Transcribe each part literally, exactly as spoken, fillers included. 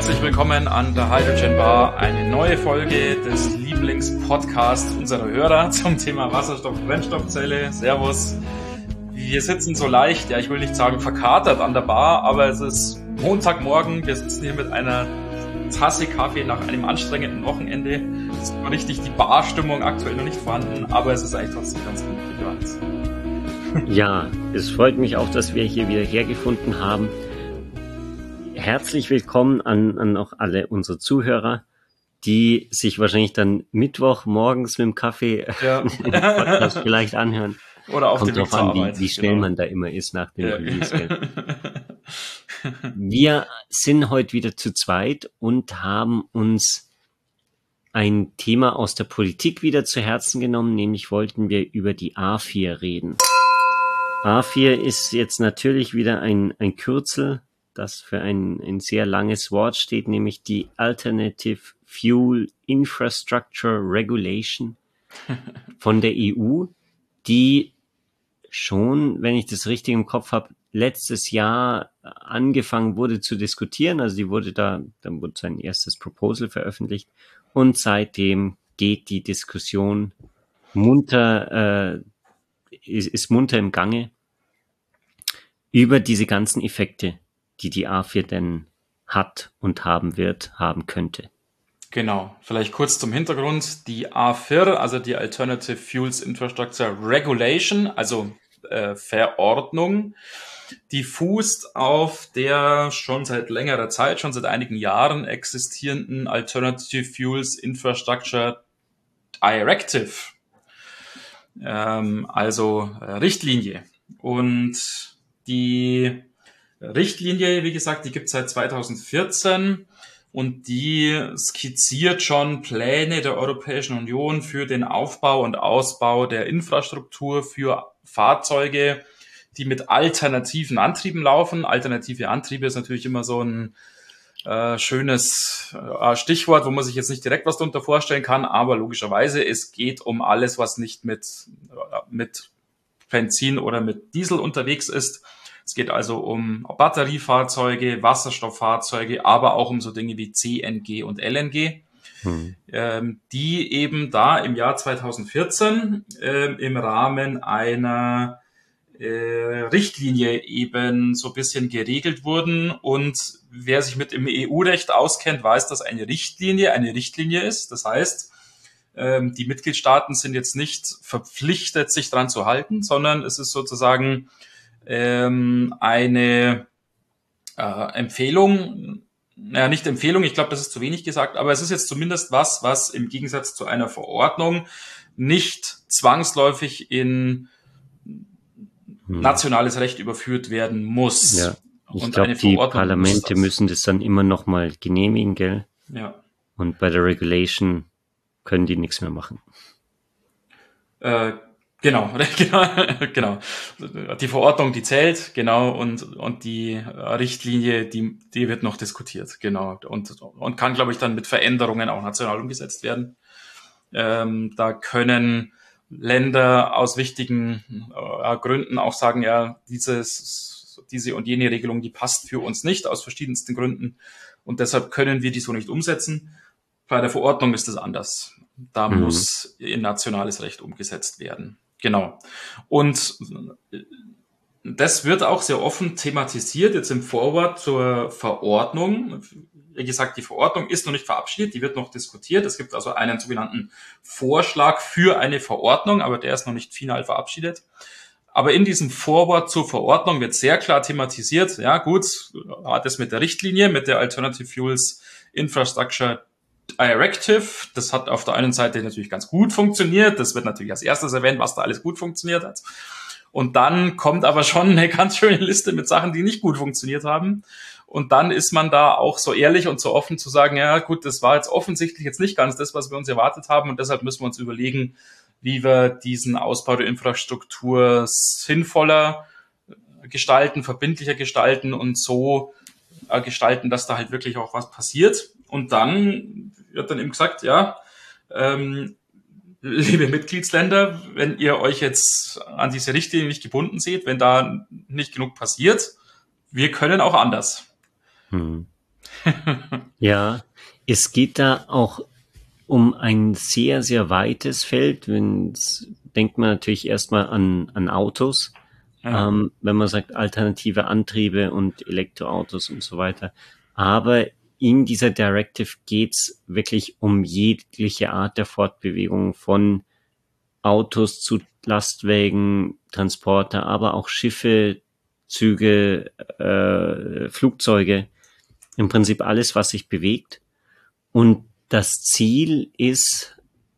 Herzlich willkommen an der Hydrogen Bar, eine neue Folge des Lieblingspodcasts unserer Hörer zum Thema Wasserstoff-Brennstoffzelle. Servus. Wir sitzen so leicht, ja, ich will nicht sagen verkatert an der Bar, aber es ist Montagmorgen. Wir sitzen hier mit einer Tasse Kaffee nach einem anstrengenden Wochenende. Es ist noch richtig die Barstimmung aktuell noch nicht vorhanden, aber es ist eigentlich trotzdem ganz gut geplant. Ja, es freut mich auch, dass wir hier wieder hergefunden haben. Herzlich willkommen an, an auch alle unsere Zuhörer, die sich wahrscheinlich dann Mittwoch morgens mit dem Kaffee ja. den Podcast vielleicht anhören. Oder auf Kommt dem Weg drauf an, zur Arbeit, wie, wie schnell genau. man da immer ist nach dem Ja. Release. Gell? Wir sind heute wieder zu zweit und haben uns ein Thema aus der Politik wieder zu Herzen genommen, nämlich wollten wir über die A vier reden. A vier ist jetzt natürlich wieder ein, ein Kürzel, das für ein, ein sehr langes Wort steht, nämlich die Alternative Fuel Infrastructure Regulation von der E U, die schon, wenn ich das richtig im Kopf habe, letztes Jahr angefangen wurde zu diskutieren. Also die wurde da, dann wurde sein erstes Proposal veröffentlicht und seitdem geht die Diskussion munter, äh, ist, ist munter im Gange über diese ganzen Effekte, die die A vier denn hat und haben wird, haben könnte. Genau, vielleicht kurz zum Hintergrund. Die A vier, also die Alternative Fuels Infrastructure Regulation, also äh, Verordnung, die fußt auf der schon seit längerer Zeit, schon seit einigen Jahren existierenden Alternative Fuels Infrastructure Directive, ähm, also äh, Richtlinie. Und die Richtlinie, wie gesagt, die gibt es seit zweitausendvierzehn und die skizziert schon Pläne der Europäischen Union für den Aufbau und Ausbau der Infrastruktur für Fahrzeuge, die mit alternativen Antrieben laufen. Alternative Antriebe ist natürlich immer so ein äh, schönes äh, Stichwort, wo man sich jetzt nicht direkt was darunter vorstellen kann, aber logischerweise, es geht um alles, was nicht mit, äh, mit Benzin oder mit Diesel unterwegs ist. Es geht also um Batteriefahrzeuge, Wasserstofffahrzeuge, aber auch um so Dinge wie C N G und L N G, hm. ähm, die eben da im Jahr zweitausendvierzehn ähm, im Rahmen einer äh, Richtlinie eben so ein bisschen geregelt wurden. Und wer sich mit dem E U-Recht auskennt, weiß, dass eine Richtlinie eine Richtlinie ist. Das heißt, ähm, die Mitgliedstaaten sind jetzt nicht verpflichtet, sich dran zu halten, sondern es ist sozusagen eine äh, Empfehlung, naja, nicht Empfehlung, ich glaube, das ist zu wenig gesagt, aber es ist jetzt zumindest was, was im Gegensatz zu einer Verordnung nicht zwangsläufig in hm. nationales Recht überführt werden muss. Ja, ich glaube, die Parlamente müssen das dann immer noch mal genehmigen, gell? Ja. Und bei der Regulation können die nichts mehr machen. Äh, Genau, genau, genau. Die Verordnung, die zählt, genau, und und die Richtlinie, die die wird noch diskutiert, genau, und und kann, glaube ich, dann mit Veränderungen auch national umgesetzt werden. Ähm, da können Länder aus wichtigen äh, Gründen auch sagen, ja, dieses diese und jene Regelung, die passt für uns nicht aus verschiedensten Gründen, und deshalb können wir die so nicht umsetzen. Bei der Verordnung ist es anders. Da mhm. muss in nationales Recht umgesetzt werden. Genau. Und das wird auch sehr offen thematisiert, jetzt im Vorwort zur Verordnung. Wie gesagt, die Verordnung ist noch nicht verabschiedet, die wird noch diskutiert. Es gibt also einen sogenannten Vorschlag für eine Verordnung, aber der ist noch nicht final verabschiedet. Aber in diesem Vorwort zur Verordnung wird sehr klar thematisiert, ja gut, hat es mit der Richtlinie, mit der Alternative Fuels Infrastructure Directive, das hat auf der einen Seite natürlich ganz gut funktioniert, das wird natürlich als erstes erwähnt, was da alles gut funktioniert hat. Und dann kommt aber schon eine ganz schöne Liste mit Sachen, die nicht gut funktioniert haben. Und dann ist man da auch so ehrlich und so offen zu sagen, ja gut, das war jetzt offensichtlich jetzt nicht ganz das, was wir uns erwartet haben, und deshalb müssen wir uns überlegen, wie wir diesen Ausbau der Infrastruktur sinnvoller gestalten, verbindlicher gestalten und so äh, gestalten, dass da halt wirklich auch was passiert. Und dann wird dann eben gesagt, ja, ähm, liebe Mitgliedsländer, wenn ihr euch jetzt an diese Richtlinie nicht gebunden seht, wenn da nicht genug passiert, wir können auch anders. Hm. Ja, es geht da auch um ein sehr, sehr weites Feld. Wenn's, denkt man natürlich erstmal an, an Autos, Ja, ähm, wenn man sagt alternative Antriebe und Elektroautos und so weiter. Aber in dieser Directive geht's wirklich um jegliche Art der Fortbewegung von Autos zu Lastwägen, Transporter, aber auch Schiffe, Züge, äh, Flugzeuge, im Prinzip alles, was sich bewegt. Und das Ziel ist,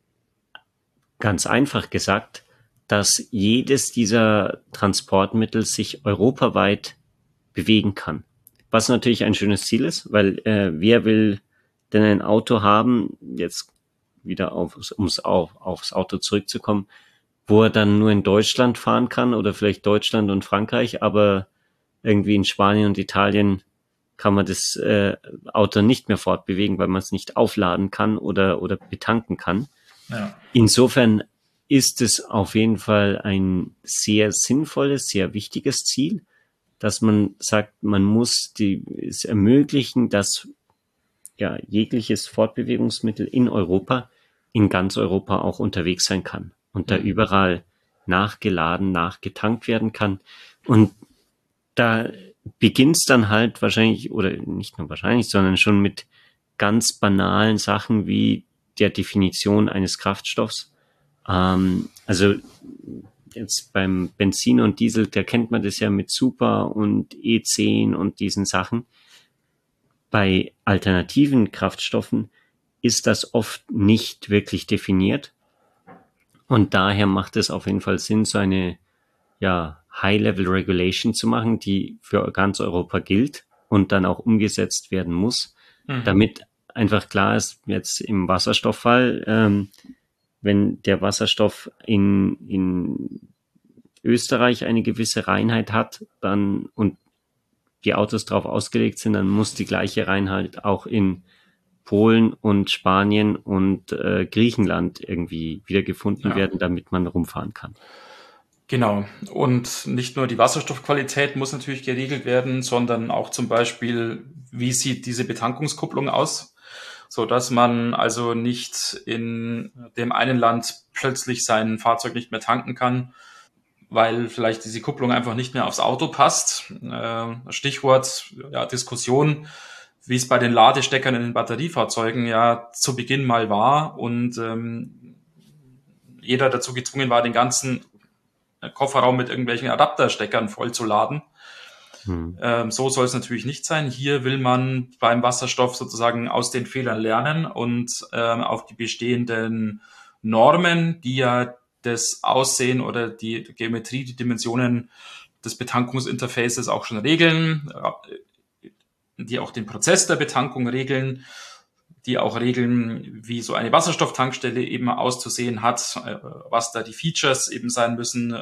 ganz einfach gesagt, dass jedes dieser Transportmittel sich europaweit bewegen kann. Was natürlich ein schönes Ziel ist, weil äh, wer will denn ein Auto haben, jetzt wieder aufs, ums auf, aufs Auto zurückzukommen, wo er dann nur in Deutschland fahren kann oder vielleicht Deutschland und Frankreich, aber irgendwie in Spanien und Italien kann man das äh, Auto nicht mehr fortbewegen, weil man es nicht aufladen kann oder, oder betanken kann. ja, Insofern ist es auf jeden Fall ein sehr sinnvolles, sehr wichtiges Ziel, dass man sagt, man muss die, es ermöglichen, dass ja jegliches Fortbewegungsmittel in Europa, in ganz Europa auch unterwegs sein kann und da mhm. überall nachgeladen, nachgetankt werden kann. Und da beginnt es dann halt wahrscheinlich, oder nicht nur wahrscheinlich, sondern schon mit ganz banalen Sachen wie der Definition eines Kraftstoffs. Ähm, also jetzt beim Benzin und Diesel, da kennt man das ja mit Super und E zehn und diesen Sachen. Bei alternativen Kraftstoffen ist das oft nicht wirklich definiert. Und daher macht es auf jeden Fall Sinn, so eine ja, High-Level-Regulation zu machen, die für ganz Europa gilt und dann auch umgesetzt werden muss, Mhm. damit einfach klar ist, jetzt im Wasserstofffall, ähm, wenn der Wasserstoff in, in Österreich eine gewisse Reinheit hat, dann und die Autos darauf ausgelegt sind, dann muss die gleiche Reinheit auch in Polen und Spanien und äh, Griechenland irgendwie wiedergefunden Ja. werden, damit man rumfahren kann. Genau. Und nicht nur die Wasserstoffqualität muss natürlich geregelt werden, sondern auch zum Beispiel, wie sieht diese Betankungskupplung aus, so dass man also nicht in dem einen Land plötzlich sein Fahrzeug nicht mehr tanken kann, weil vielleicht diese Kupplung einfach nicht mehr aufs Auto passt. Äh, Stichwort ja, Diskussion, wie es bei den Ladesteckern in den Batteriefahrzeugen ja zu Beginn mal war und ähm, jeder dazu gezwungen war, den ganzen Kofferraum mit irgendwelchen Adaptersteckern vollzuladen. Hm. Ähm, so soll es natürlich nicht sein. Hier will man beim Wasserstoff sozusagen aus den Fehlern lernen und ähm, auf die bestehenden Normen, die ja das Aussehen oder die Geometrie, die Dimensionen des Betankungsinterfaces auch schon regeln, die auch den Prozess der Betankung regeln, die auch regeln, wie so eine Wasserstofftankstelle eben auszusehen hat, was da die Features eben sein müssen,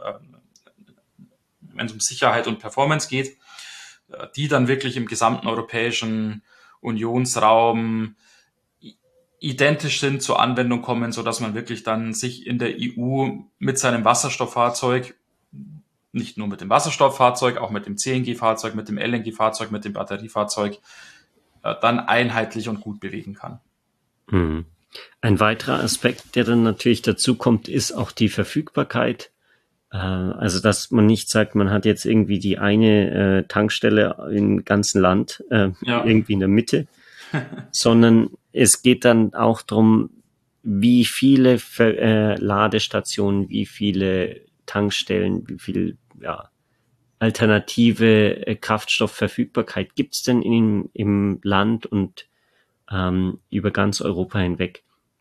wenn es um Sicherheit und Performance geht, die dann wirklich im gesamten europäischen Unionsraum identisch sind, zur Anwendung kommen, so dass man wirklich dann sich in der E U mit seinem Wasserstofffahrzeug, nicht nur mit dem Wasserstofffahrzeug, auch mit dem C N G-Fahrzeug, mit dem L N G-Fahrzeug, mit dem Batteriefahrzeug, dann einheitlich und gut bewegen kann. Hm. Ein weiterer Aspekt, der dann natürlich dazu kommt, ist auch die Verfügbarkeit. Äh, also, dass man nicht sagt, man hat jetzt irgendwie die eine äh, Tankstelle im ganzen Land, äh, Ja, irgendwie in der Mitte, sondern es geht dann auch darum, wie viele Ver äh, Ladestationen, wie viele Tankstellen, wie viel ja, alternative äh, Kraftstoffverfügbarkeit gibt's denn in, im Land und ähm, über ganz Europa hinweg,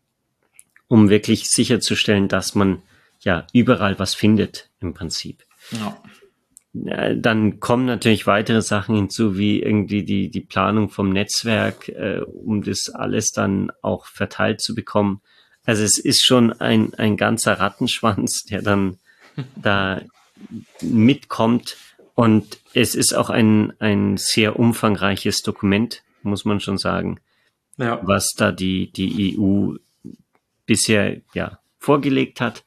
um wirklich sicherzustellen, dass man ja überall was findet im Prinzip. ja, Ja, dann kommen natürlich weitere Sachen hinzu, wie irgendwie die, die Planung vom Netzwerk, äh, um das alles dann auch verteilt zu bekommen. Also es ist schon ein, ein ganzer Rattenschwanz, der dann da mitkommt. Und es ist auch ein, ein sehr umfangreiches Dokument, muss man schon sagen, ja, was da die, die E U bisher ja vorgelegt hat.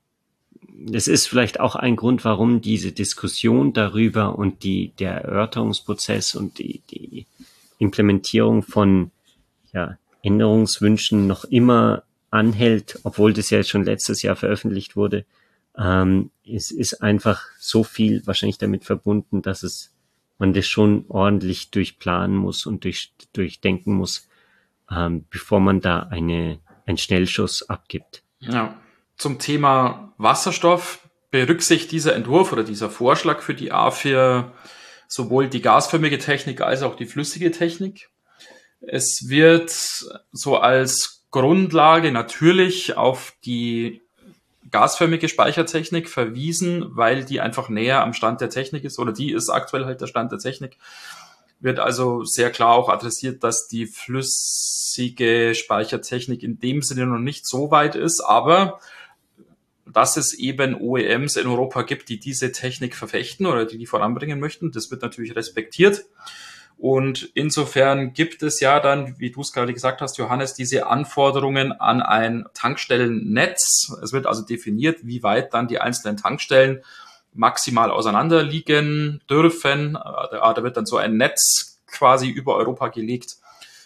Es ist vielleicht auch ein Grund, warum diese Diskussion darüber und die, der Erörterungsprozess und die, die Implementierung von ja, Änderungswünschen noch immer anhält, obwohl das ja schon letztes Jahr veröffentlicht wurde. Ähm, es ist einfach so viel wahrscheinlich damit verbunden, dass es man das schon ordentlich durchplanen muss und durch, durchdenken muss, ähm, bevor man da eine, einen Schnellschuss abgibt. Ja. Zum Thema Wasserstoff berücksichtigt dieser Entwurf oder dieser Vorschlag für die A vier sowohl die gasförmige Technik als auch die flüssige Technik. Es wird so als Grundlage natürlich auf die gasförmige Speichertechnik verwiesen, weil die einfach näher am Stand der Technik ist, oder die ist aktuell halt der Stand der Technik. Wird also sehr klar auch adressiert, dass die flüssige Speichertechnik in dem Sinne noch nicht so weit ist, aber dass es eben O E Ms in Europa gibt, die diese Technik verfechten oder die die voranbringen möchten, das wird natürlich respektiert. Und insofern gibt es ja dann, wie du es gerade gesagt hast, Johannes, diese Anforderungen an ein Tankstellennetz. Es wird also definiert, wie weit dann die einzelnen Tankstellen maximal auseinander liegen dürfen. Da wird dann so ein Netz quasi über Europa gelegt.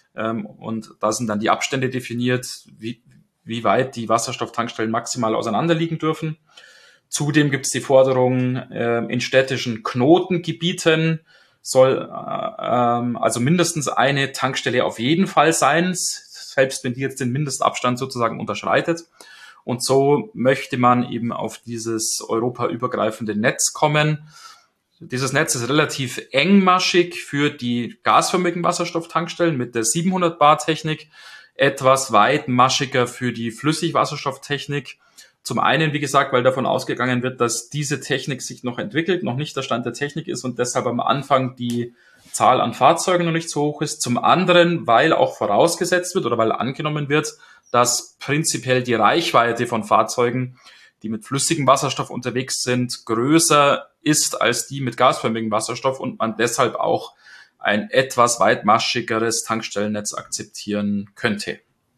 Und da sind dann die Abstände definiert, wie, wie weit die Wasserstofftankstellen maximal auseinander liegen dürfen. Zudem gibt es die Forderung, in städtischen Knotengebieten soll ähm, also mindestens eine Tankstelle auf jeden Fall sein, selbst wenn die jetzt den Mindestabstand sozusagen unterschreitet. Und so möchte man eben auf dieses europaübergreifende Netz kommen. Dieses Netz ist relativ engmaschig für die gasförmigen Wasserstofftankstellen mit der siebenhundert Bar Technik, etwas weitmaschiger für die Flüssigwasserstofftechnik. Zum einen, wie gesagt, weil davon ausgegangen wird, dass diese Technik sich noch entwickelt, noch nicht der Stand der Technik ist und deshalb am Anfang die Zahl an Fahrzeugen noch nicht so hoch ist. Zum anderen, weil auch vorausgesetzt wird oder weil angenommen wird, dass prinzipiell die Reichweite von Fahrzeugen, die mit flüssigem Wasserstoff unterwegs sind, größer ist als die mit gasförmigem Wasserstoff und man deshalb auch ein etwas weitmaschigeres Tankstellennetz akzeptieren könnte.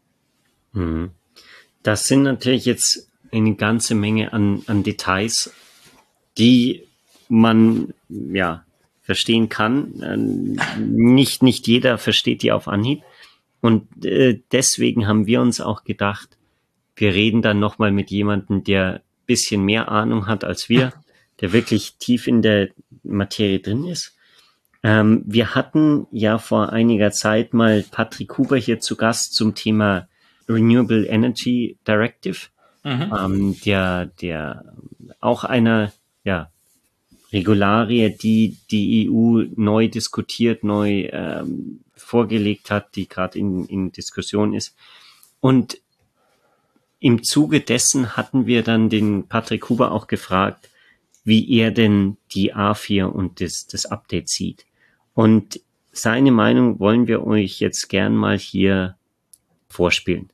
Das sind natürlich jetzt eine ganze Menge an, an Details, die man ja verstehen kann. Nicht, nicht jeder versteht die auf Anhieb. Und äh, deswegen haben wir uns auch gedacht, wir reden dann nochmal mit jemandem, der ein bisschen mehr Ahnung hat als wir, der wirklich tief in der Materie drin ist. Ähm, wir hatten ja vor einiger Zeit mal Patrick Huber hier zu Gast zum Thema Renewable Energy Directive, mhm. ähm, der, der auch einer, ja, Regularie, die die E U neu diskutiert, neu ähm, vorgelegt hat, die gerade in, in Diskussion ist. Und im Zuge dessen hatten wir dann den Patrick Huber auch gefragt, wie er denn die A vier und das, das Update sieht. Und seine Meinung wollen wir euch jetzt gern mal hier vorspielen.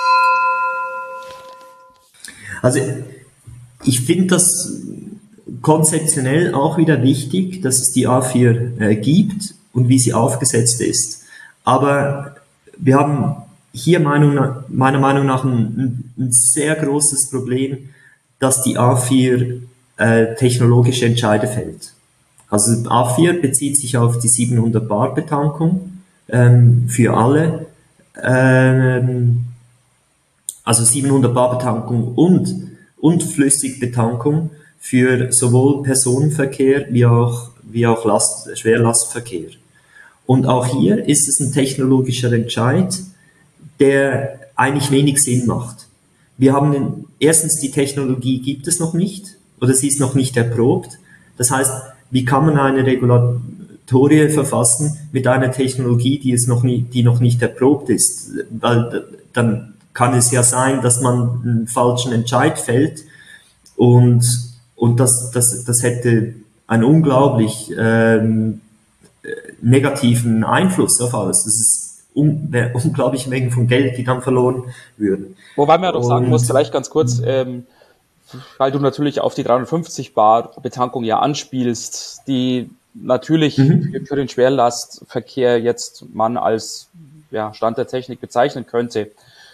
Also ich finde das konzeptionell auch wieder wichtig, dass es die A vier äh, gibt und wie sie aufgesetzt ist. Aber wir haben hier Meinung nach, meiner Meinung nach ein, ein sehr großes Problem, dass die A vier äh, technologische Entscheide fällt. Also A vier bezieht sich auf die siebenhundert Bar Betankung ähm, für alle, ähm, also siebenhundert Bar Betankung und, und Flüssigbetankung für sowohl Personenverkehr wie auch, wie auch Last, Schwerlastverkehr. Und auch hier ist es ein technologischer Entscheid, der eigentlich wenig Sinn macht. Wir haben erstens, die Technologie gibt es noch nicht oder sie ist noch nicht erprobt. Das heißt, wie kann man eine Regulatorie verfassen mit einer Technologie, die es noch nie, die noch nicht erprobt ist? Weil dann kann es ja sein, dass man einen falschen Entscheid fällt und und das das das hätte einen unglaublich ähm, negativen Einfluss auf alles. Das ist un, unglaubliche Mengen von Geld, die dann verloren würden. Wobei man ja doch sagen muss, vielleicht ganz kurz, ähm, weil du natürlich auf die dreihundertfünfzig Bar Betankung ja anspielst, die natürlich mhm. für den Schwerlastverkehr jetzt man als ja, Stand der Technik bezeichnen könnte.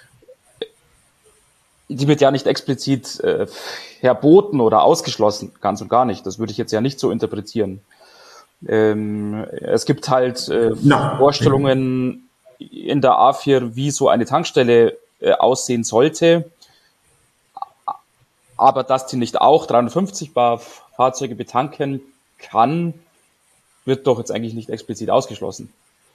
Die wird ja nicht explizit äh, verboten oder ausgeschlossen, ganz und gar nicht. Das würde ich jetzt ja nicht so interpretieren. Ähm, es gibt halt äh, Vorstellungen in der A vier, wie so eine Tankstelle äh, aussehen sollte. Aber dass die nicht auch dreihundertfünfzig Bar Fahrzeuge betanken kann, wird doch jetzt eigentlich nicht explizit ausgeschlossen.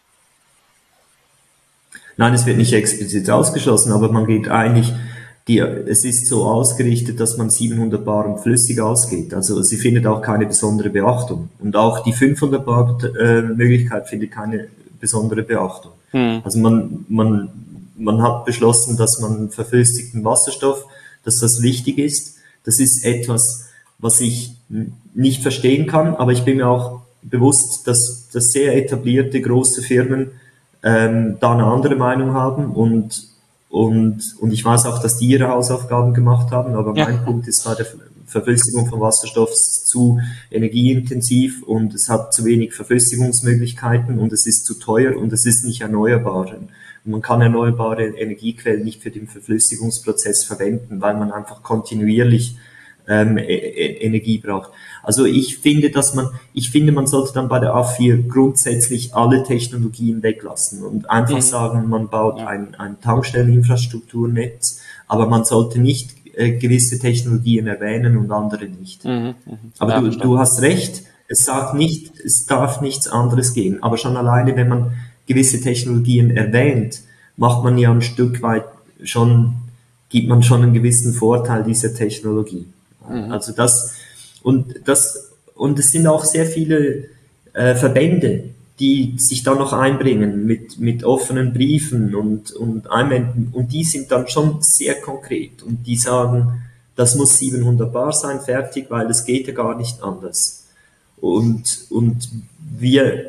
Nein, es wird nicht explizit ausgeschlossen, aber man geht eigentlich, die, es ist so ausgerichtet, dass man siebenhundert Bar und flüssig ausgeht. Also sie findet auch keine besondere Beachtung. Und auch die fünfhundert Bar äh, Möglichkeit findet keine besondere Beachtung. Hm. Also man, man, man hat beschlossen, dass man verflüssigten Wasserstoff, dass das wichtig ist. Das ist etwas, was ich nicht verstehen kann, aber ich bin mir auch bewusst, dass, dass sehr etablierte große Firmen ähm, da eine andere Meinung haben und, und, und ich weiß auch, dass die ihre Hausaufgaben gemacht haben, aber ja. Mein Punkt ist, bei der Verflüssigung von Wasserstoff ist zu energieintensiv und es hat zu wenig Verflüssigungsmöglichkeiten und es ist zu teuer und es ist nicht erneuerbar. Und man kann erneuerbare Energiequellen nicht für den Verflüssigungsprozess verwenden, weil man einfach kontinuierlich ähm, e- Energie braucht. Also ich finde, dass man, ich finde, man sollte dann bei der A vier grundsätzlich alle Technologien weglassen und einfach mhm. sagen, man baut ja. ein, ein Tankstelleninfrastrukturnetz, aber man sollte nicht äh, gewisse Technologien erwähnen und andere nicht. Mhm. Mhm. Aber ja, du, du hast recht, es sagt nicht, es darf nichts anderes geben, aber schon alleine, wenn man gewisse Technologien erwähnt, macht man ja ein Stück weit schon, gibt man schon einen gewissen Vorteil dieser Technologie. Mhm. Also das, und das, und es sind auch sehr viele äh, Verbände, die sich da noch einbringen mit, mit offenen Briefen und, und Einwänden, und die sind dann schon sehr konkret und die sagen, das muss siebenhundert Bar sein, fertig, weil es geht ja gar nicht anders. Und, und wir,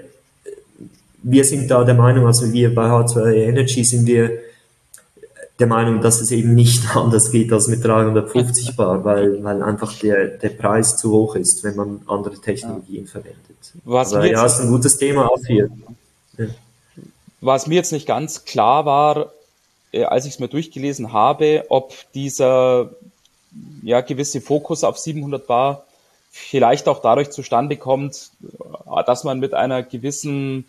wir sind da der Meinung, also wir bei H zwei Energy sind wir der Meinung, dass es eben nicht anders geht als mit dreihundertfünfzig Bar, weil, weil einfach der, der Preis zu hoch ist, wenn man andere Technologien ja. verwendet. Was Aber ja, ist ein gutes Thema auch hier. Ja. Was mir jetzt nicht ganz klar war, äh, als ich es mir durchgelesen habe, ob dieser ja, gewisse Fokus auf siebenhundert Bar vielleicht auch dadurch zustande kommt, dass man mit einer gewissen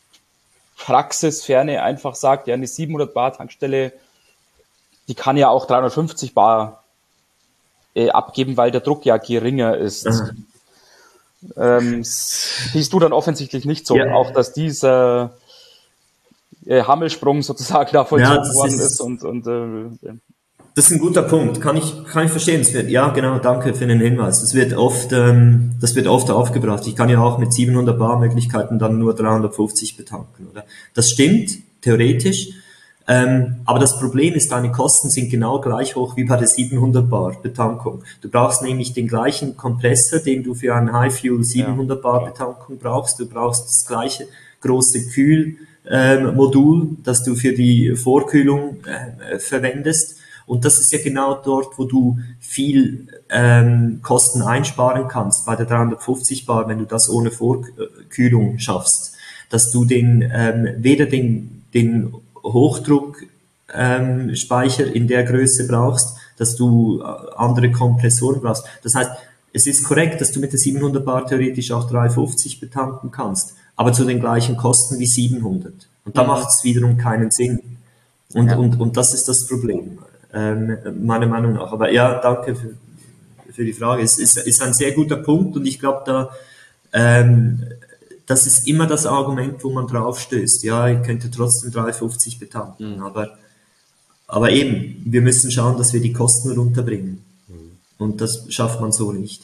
Praxisferne einfach sagt, ja, eine siebenhundert Bar Tankstelle, die kann ja auch dreihundertfünfzig Bar äh, abgeben, weil der Druck ja geringer ist. Mhm. Ähm, siehst du dann offensichtlich nicht so, ja. Auch dass dieser äh, Hammelsprung sozusagen da vollzogen ja, worden ist. ist und, und äh, das ist ein guter Punkt, kann ich kann ich verstehen. Es wird, ja, genau, danke für den Hinweis. Das wird oft, ähm, das wird oft aufgebracht. Ich kann ja auch mit siebenhundert Bar Möglichkeiten dann nur dreihundertfünfzig betanken, oder? Das stimmt theoretisch. Ähm, aber das Problem ist, deine Kosten sind genau gleich hoch wie bei der siebenhundert Bar Betankung. Du brauchst nämlich den gleichen Kompressor, den du für einen High Fuel siebenhundert Bar Betankung brauchst. Du brauchst das gleiche große Kühlmodul, ähm, das du für die Vorkühlung äh, verwendest. Und das ist ja genau dort, wo du viel ähm, Kosten einsparen kannst bei der dreihundertfünfzig Bar, wenn du das ohne Vorkühlung schaffst, dass du den ähm, weder den den Hochdruckspeicher ähm, in der Größe brauchst, dass du andere Kompressoren brauchst. Das heißt, es ist korrekt, dass du mit der siebenhundert Bar theoretisch auch dreihundertfünfzig betanken kannst, aber zu den gleichen Kosten wie siebenhundert. Und da mhm. macht es wiederum keinen Sinn. Und, ja. und, und das ist das Problem, ähm, meiner Meinung nach. Aber ja, danke für, für die Frage. Es ist, ist ein sehr guter Punkt und ich glaube, da ähm, das ist immer das Argument, wo man drauf stößt. Ja, ich könnte trotzdem dreihundertfünfzig betanken, mhm. aber, aber eben, wir müssen schauen, dass wir die Kosten runterbringen. Mhm. Und das schafft man so nicht.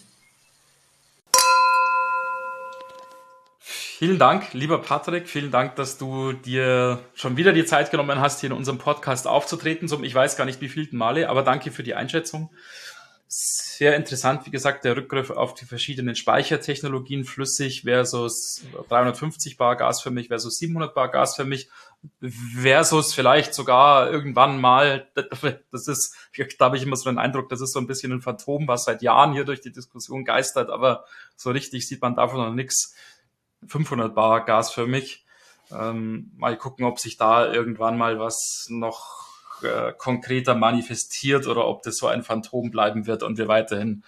Vielen Dank, lieber Patrick. Vielen Dank, dass du dir schon wieder die Zeit genommen hast, hier in unserem Podcast aufzutreten. Zum, ich weiß gar nicht, wie vielten Male, aber danke für die Einschätzung. Sehr interessant, wie gesagt, der Rückgriff auf die verschiedenen Speichertechnologien, flüssig versus dreihundertfünfzig Bar Gas für mich versus siebenhundert Bar Gas für mich versus vielleicht sogar irgendwann mal, das ist, da habe ich immer so den Eindruck, das ist so ein bisschen ein Phantom, was seit Jahren hier durch die Diskussion geistert, aber so richtig sieht man davon noch nichts. fünfhundert Bar Gas für mich. Ähm, mal gucken, ob sich da irgendwann mal was noch konkreter manifestiert oder ob das so ein Phantom bleiben wird und wir weiterhin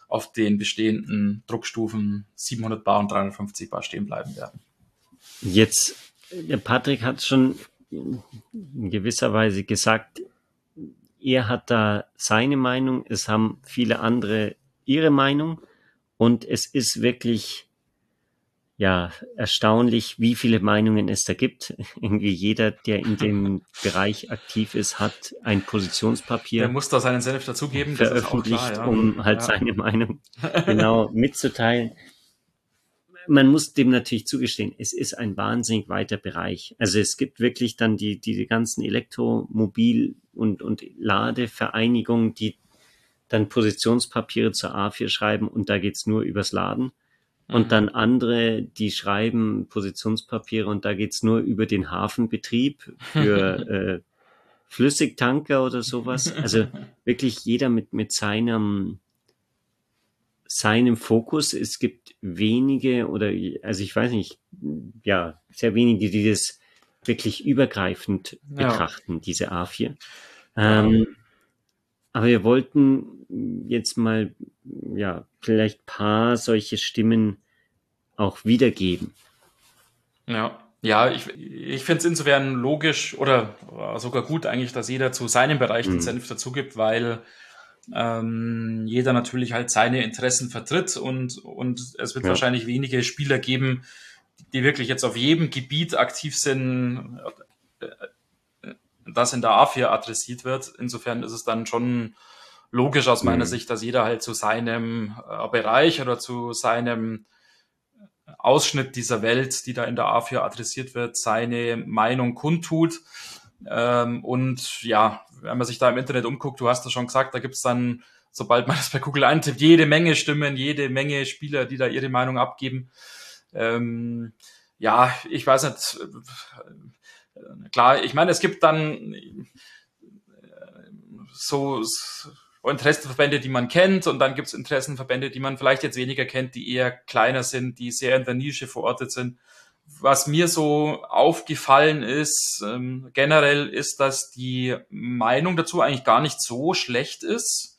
auf den bestehenden Druckstufen siebenhundert Bar und dreihundertfünfzig Bar stehen bleiben werden. Jetzt, der Patrick hat schon in gewisser Weise gesagt, er hat da seine Meinung, es haben viele andere ihre Meinung und es ist wirklich ja erstaunlich, wie viele Meinungen es da gibt. Irgendwie jeder, der in dem Bereich aktiv ist, hat ein Positionspapier. Der muss da seinen Senf dazugeben, das ist auch klar, ja. Um halt ja. seine Meinung genau mitzuteilen. Man muss dem natürlich zugestehen, es ist ein wahnsinnig weiter Bereich. Also es gibt wirklich dann die, die ganzen Elektromobil- und, und Ladevereinigungen, die dann Positionspapiere zur A vier schreiben und da geht's nur übers Laden. Mhm. Und dann andere, die schreiben Positionspapiere und da geht's nur über den Hafenbetrieb für äh, Flüssigtanker oder sowas. Also wirklich jeder mit, mit seinem seinem Fokus. Es gibt wenige oder, also ich weiß nicht, ja, sehr wenige, die das wirklich übergreifend ja. betrachten, diese A vier. Ja. Ähm, aber wir wollten jetzt mal, ja, vielleicht paar solche Stimmen auch wiedergeben. Ja. Ja, ich, ich finde es insofern logisch oder sogar gut eigentlich, dass jeder zu seinem Bereich mhm. den Senf dazu gibt, weil ähm, jeder natürlich halt seine Interessen vertritt und, und es wird ja. wahrscheinlich wenige Spieler geben, die wirklich jetzt auf jedem Gebiet aktiv sind, das in der A vier adressiert wird. Insofern ist es dann schon logisch aus meiner mhm. Sicht, dass jeder halt zu seinem äh, Bereich oder zu seinem Ausschnitt dieser Welt, die da in der A vier adressiert wird, seine Meinung kundtut. Ähm, und ja, wenn man sich da im Internet umguckt, du hast das schon gesagt, da gibt's dann, sobald man das bei Google eintippt, jede Menge Stimmen, jede Menge Spieler, die da ihre Meinung abgeben. Ähm, ja, ich weiß nicht, äh, klar, ich meine, es gibt dann äh, so, so Interessenverbände, die man kennt, und dann gibt's Interessenverbände, die man vielleicht jetzt weniger kennt, die eher kleiner sind, die sehr in der Nische verortet sind. Was mir so aufgefallen ist, ähm, generell ist, dass die Meinung dazu eigentlich gar nicht so schlecht ist.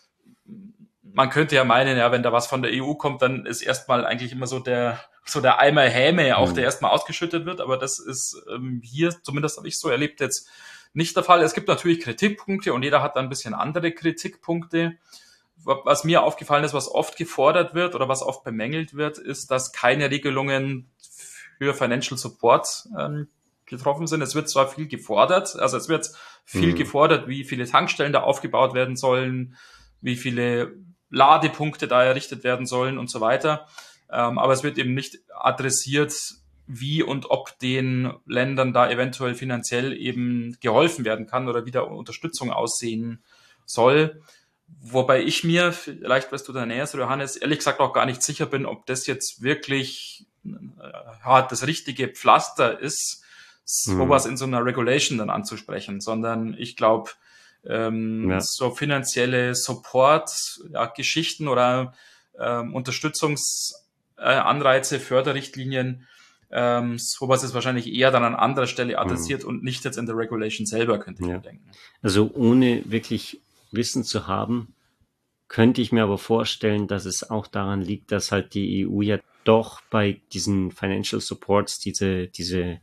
Man könnte ja meinen, ja, wenn da was von der E U kommt, dann ist erstmal eigentlich immer so der so der Eimer Häme, auch der erstmal ausgeschüttet wird, aber das ist ähm, hier, zumindest habe ich so erlebt, jetzt nicht der Fall. Es gibt natürlich Kritikpunkte und jeder hat dann ein bisschen andere Kritikpunkte. Was mir aufgefallen ist, was oft gefordert wird oder was oft bemängelt wird, ist, dass keine Regelungen für Financial Support ähm, getroffen sind. Es wird zwar viel gefordert, also es wird viel mhm. gefordert, wie viele Tankstellen da aufgebaut werden sollen, wie viele Ladepunkte da errichtet werden sollen und so weiter. Ähm, aber es wird eben nicht adressiert, wie und ob den Ländern da eventuell finanziell eben geholfen werden kann oder wie da Unterstützung aussehen soll. Wobei ich mir, vielleicht weißt du da näher, Johannes, ehrlich gesagt auch gar nicht sicher bin, ob das jetzt wirklich äh, das richtige Pflaster ist, sowas mhm. in so einer Regulation dann anzusprechen, sondern ich glaube, ähm, ja. so finanzielle Support-Geschichten ja, oder ähm, Unterstützungsanreize, Förderrichtlinien, ähm, sowas ist wahrscheinlich eher dann an anderer Stelle adressiert mhm. und nicht jetzt in der Regulation selber, könnte ich ja. mir denken. Also ohne wirklich Wissen zu haben, könnte ich mir aber vorstellen, dass es auch daran liegt, dass halt die E U ja doch bei diesen Financial Supports diese diese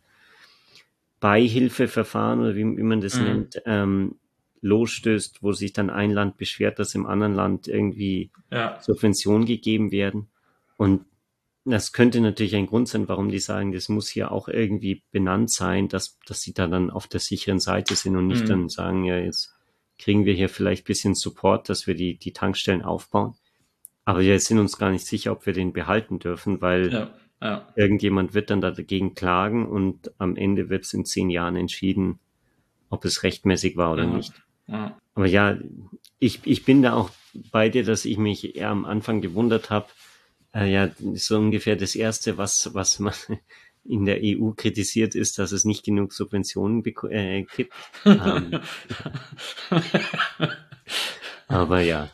Beihilfeverfahren oder wie, wie man das mhm. nennt, ähm, losstößt, wo sich dann ein Land beschwert, dass im anderen Land irgendwie ja. Subventionen gegeben werden. Und das könnte natürlich ein Grund sein, warum die sagen, das muss hier auch irgendwie benannt sein, dass, dass sie da dann auf der sicheren Seite sind und nicht mhm. dann sagen, ja, jetzt kriegen wir hier vielleicht ein bisschen Support, dass wir die, die Tankstellen aufbauen. Aber wir sind uns gar nicht sicher, ob wir den behalten dürfen, weil ja, ja. irgendjemand wird dann da dagegen klagen und am Ende wird es in zehn Jahren entschieden, ob es rechtmäßig war oder ja, nicht. Ja. Aber ja, ich, ich bin da auch bei dir, dass ich mich eher am Anfang gewundert habe. Äh, ja, so ungefähr das Erste, was, was man in der E U kritisiert, ist, dass es nicht genug Subventionen äh, gibt. Ähm, aber ja.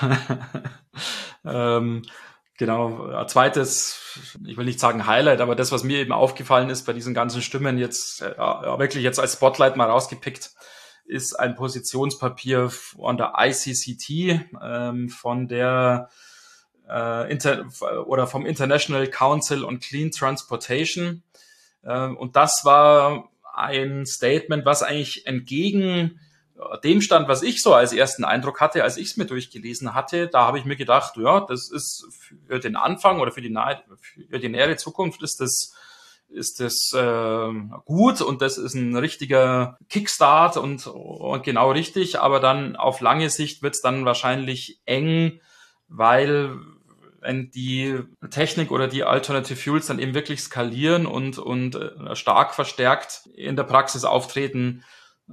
ähm, genau, zweites, ich will nicht sagen Highlight, aber das, was mir eben aufgefallen ist bei diesen ganzen Stimmen jetzt, äh, wirklich jetzt als Spotlight mal rausgepickt, ist ein Positionspapier von der I C C T, ähm, von der äh, inter, oder vom International Council on Clean Transportation. Äh, und das war ein Statement, was eigentlich entgegen dem stand, was ich so als ersten Eindruck hatte, als ich es mir durchgelesen hatte. Da habe ich mir gedacht, ja, das ist für den Anfang oder für die nahe, für die nähere Zukunft ist das ist das äh, gut und das ist ein richtiger Kickstart und, und genau richtig, aber dann auf lange Sicht wird es dann wahrscheinlich eng, weil wenn die Technik oder die Alternative Fuels dann eben wirklich skalieren und, und äh, stark verstärkt in der Praxis auftreten,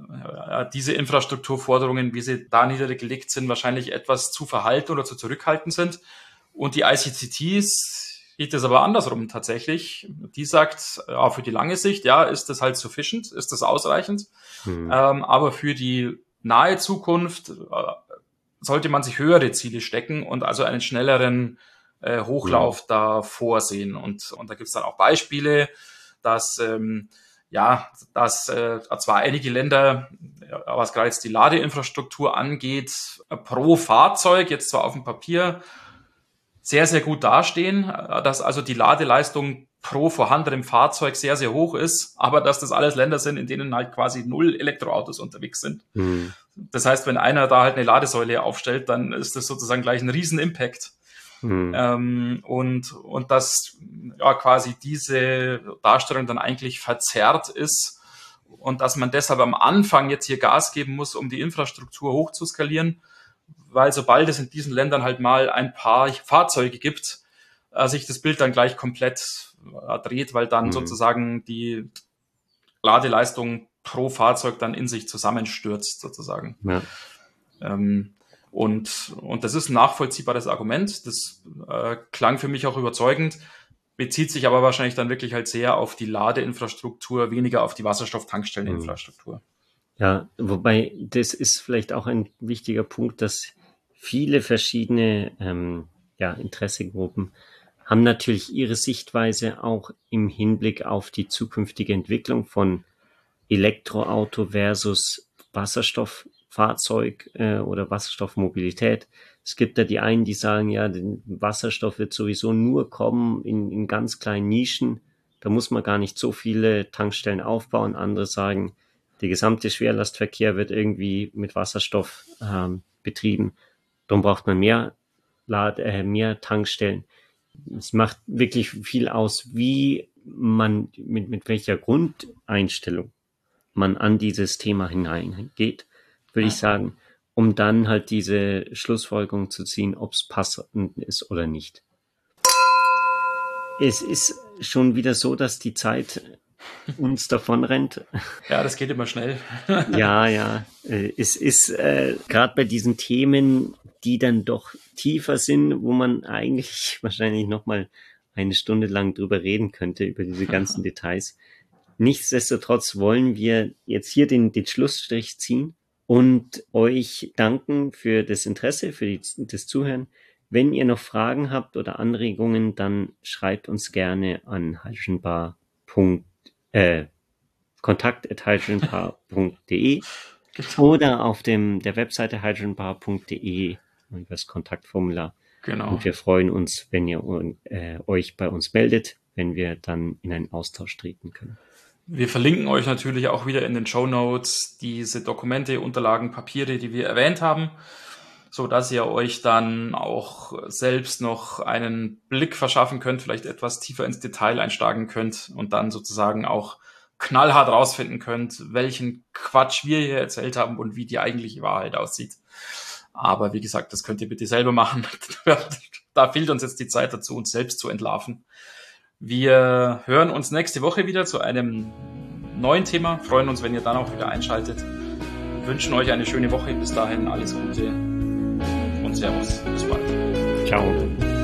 äh, diese Infrastrukturforderungen, wie sie da niedergelegt sind, wahrscheinlich etwas zu verhalten oder zu zurückhaltend sind. Und die I C C Ts geht es aber andersrum tatsächlich. Die sagt, ja, für die lange Sicht, ja, ist das halt sufficient, ist das ausreichend. Mhm. Ähm, aber für die nahe Zukunft äh, sollte man sich höhere Ziele stecken und also einen schnelleren äh, Hochlauf mhm. da vorsehen. Und, und da gibt es dann auch Beispiele, dass ähm, ja, dass äh, zwar einige Länder, ja, was gerade jetzt die Ladeinfrastruktur angeht, pro Fahrzeug, jetzt zwar auf dem Papier, sehr, sehr gut dastehen, dass also die Ladeleistung pro vorhandenem Fahrzeug sehr, sehr hoch ist, aber dass das alles Länder sind, in denen halt quasi null Elektroautos unterwegs sind. Mhm. Das heißt, wenn einer da halt eine Ladesäule aufstellt, dann ist das sozusagen gleich ein riesen Impact. Mhm. Ähm, und, und dass ja quasi diese Darstellung dann eigentlich verzerrt ist und dass man deshalb am Anfang jetzt hier Gas geben muss, um die Infrastruktur hoch zu skalieren, weil sobald es in diesen Ländern halt mal ein paar Fahrzeuge gibt, äh, sich das Bild dann gleich komplett äh, dreht, weil dann mhm. sozusagen die Ladeleistung pro Fahrzeug dann in sich zusammenstürzt sozusagen. Ja. Ähm, und, und das ist ein nachvollziehbares Argument, das äh, klang für mich auch überzeugend, bezieht sich aber wahrscheinlich dann wirklich halt sehr auf die Ladeinfrastruktur, weniger auf die Wasserstofftankstelleninfrastruktur. Mhm. Ja, wobei das ist vielleicht auch ein wichtiger Punkt, dass viele verschiedene ähm, ja, Interessengruppen haben natürlich ihre Sichtweise auch im Hinblick auf die zukünftige Entwicklung von Elektroauto versus Wasserstofffahrzeug äh, oder Wasserstoffmobilität. Es gibt da die einen, die sagen, ja, der Wasserstoff wird sowieso nur kommen in, in ganz kleinen Nischen. Da muss man gar nicht so viele Tankstellen aufbauen. Andere sagen, der gesamte Schwerlastverkehr wird irgendwie mit Wasserstoff ähm, betrieben. Darum braucht man mehr, Lade, äh, mehr Tankstellen. Es macht wirklich viel aus, wie man, mit, mit welcher Grundeinstellung man an dieses Thema hineingeht, würde ich sagen, um dann halt diese Schlussfolgerung zu ziehen, ob es passend ist oder nicht. Es ist schon wieder so, dass die Zeit uns davon rennt. Ja, das geht immer schnell. ja, ja. Es ist äh, gerade bei diesen Themen, die dann doch tiefer sind, wo man eigentlich wahrscheinlich nochmal eine Stunde lang drüber reden könnte, über diese ganzen Details. Nichtsdestotrotz wollen wir jetzt hier den, den Schlussstrich ziehen und euch danken für das Interesse, für die, das Zuhören. Wenn ihr noch Fragen habt oder Anregungen, dann schreibt uns gerne an hydrogenbar. Äh, kontakt at hydrogenbar punkt de oder auf dem der Webseite hydrogenbar punkt de über das Kontaktformular. Genau. Und wir freuen uns, wenn ihr äh, euch bei uns meldet, wenn wir dann in einen Austausch treten können. Wir verlinken euch natürlich auch wieder in den Shownotes diese Dokumente, Unterlagen, Papiere, die wir erwähnt haben, so dass ihr euch dann auch selbst noch einen Blick verschaffen könnt, vielleicht etwas tiefer ins Detail einsteigen könnt und dann sozusagen auch knallhart rausfinden könnt, welchen Quatsch wir hier erzählt haben und wie die eigentliche Wahrheit aussieht. Aber wie gesagt, das könnt ihr bitte selber machen. Da fehlt uns jetzt die Zeit dazu, uns selbst zu entlarven. Wir hören uns nächste Woche wieder zu einem neuen Thema. Freuen uns, wenn ihr dann auch wieder einschaltet. Wir wünschen euch eine schöne Woche. Bis dahin alles Gute und Servus. Bis bald. Ciao.